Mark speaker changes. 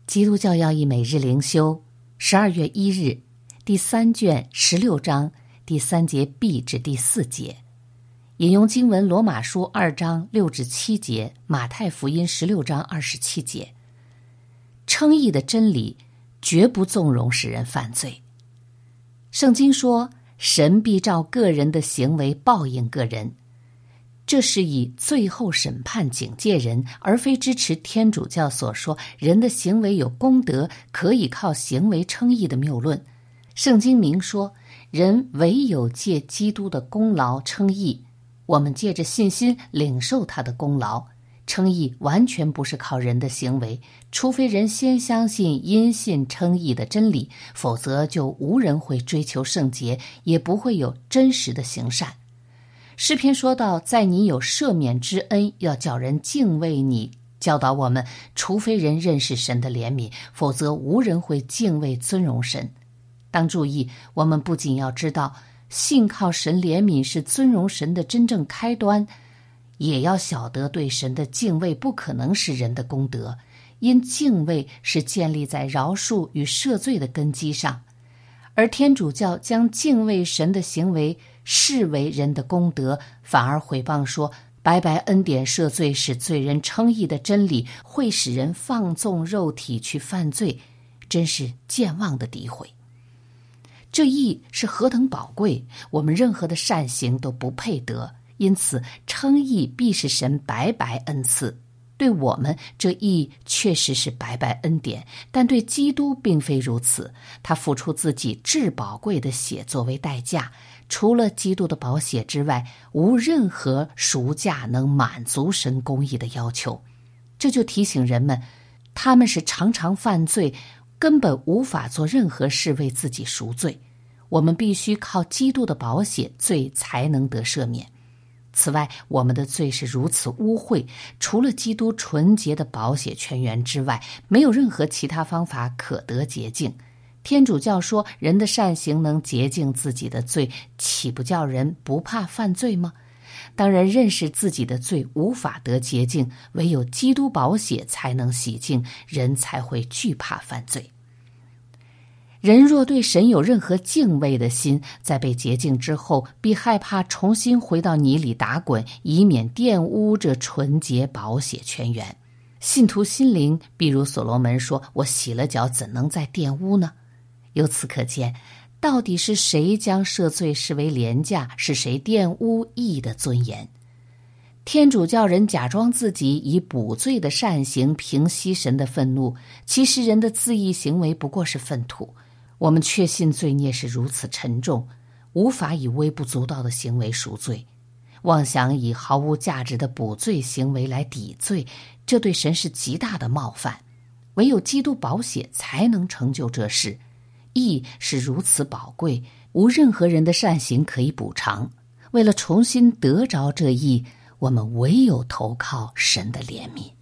Speaker 1: 基督教要义每日灵修，12月1日，第3卷16章第3节 B 至第4节。引用经文罗马书2章6至7节，马太福音16章27节。称义的真理绝不纵容使人犯罪。圣经说，神必照个人的行为报应个人，这是以最后审判警戒人，而非支持天主教所说人的行为有功德，可以靠行为称义的谬论。圣经明说，人唯有借基督的功劳称义，我们借着信心领受他的功劳。称义完全不是靠人的行为，除非人先相信因信称义的真理，否则就无人会追求圣洁，也不会有真实的行善。诗篇说到，在你有赦免之恩，要叫人敬畏你，教导我们，除非人认识神的怜悯，否则无人会敬畏尊荣神。当注意，我们不仅要知道信靠神怜悯是尊荣神的真正开端，也要晓得对神的敬畏不可能是人的功德，因敬畏是建立在饶恕与赦罪的根基上，而天主教将敬畏神的行为视为人的功德，反而毁谤说白白恩典赦罪使罪人称义的真理会使人放纵肉体去犯罪，真是健忘的诋毁。这义是何等宝贵，我们任何的善行都不配得，因此称义必是神白白恩赐。对我们这义确实是白白恩典，但对基督并非如此，他付出自己至宝贵的血作为代价，除了基督的宝血之外，无任何赎价能满足神公义的要求。这就提醒人们，他们是常常犯罪，根本无法做任何事为自己赎罪。我们必须靠基督的宝血，罪才能得赦免。此外，我们的罪是如此污秽，除了基督纯洁的宝血泉源之外，没有任何其他方法可得洁净。天主教说人的善行能洁净自己的罪，岂不叫人不怕犯罪吗？当人认识自己的罪无法得洁净，唯有基督宝血才能洗净，人才会惧怕犯罪。人若对神有任何敬畏的心，在被洁净之后，必害怕重新回到泥里打滚，以免玷污这纯洁宝血泉源。信徒心灵，比如所罗门说，我洗了脚怎能再玷污呢？由此可见，到底是谁将赦罪视为廉价，是谁玷污义的尊严？天主教人假装自己以补罪的善行平息神的愤怒，其实人的自义行为不过是粪土。我们确信罪孽是如此沉重，无法以微不足道的行为赎罪，妄想以毫无价值的补罪行为来抵罪，这对神是极大的冒犯。唯有基督宝血才能成就这事，义是如此宝贵，无任何人的善行可以补偿。为了重新得着这义，我们唯有投靠神的怜悯。